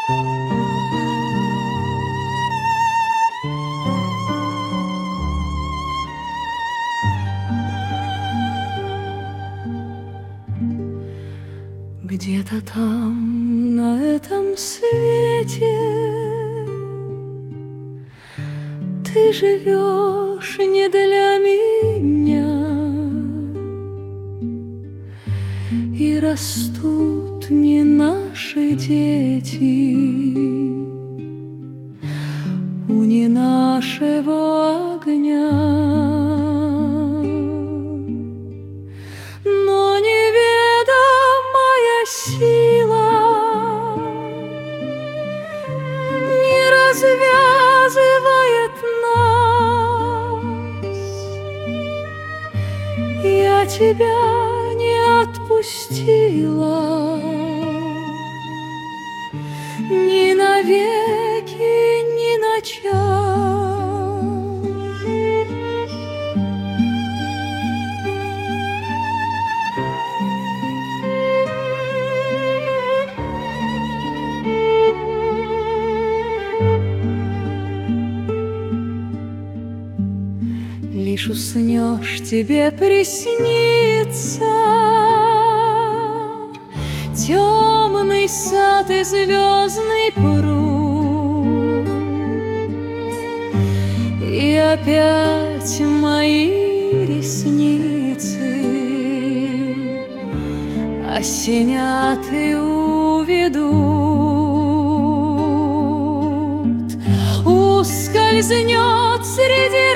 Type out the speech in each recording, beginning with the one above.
Где-то там, на этом свете, ты живешь не для меня, и растут не наши дети у не нашего огня. Но неведомая сила не развязывает нас. Я тебя не отпустила ни навеки, ни на час. Лишь уснешь, тебе приснится темный сад и звездный пруд, и опять мои ресницы осенят и уведут. Ускользнет среди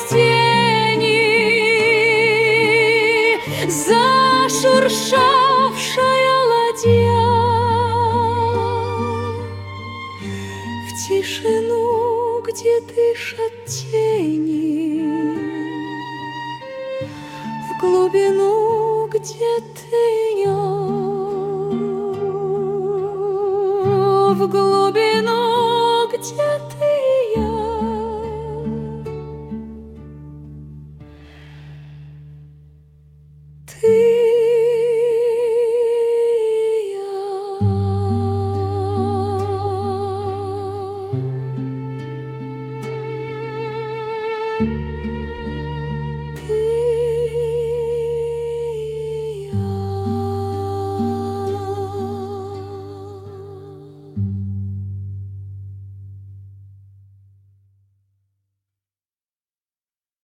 растений зашуршавшая ладья в тишину, где дышат тени, в глубину, где ты в глубину, где ты и я. Ты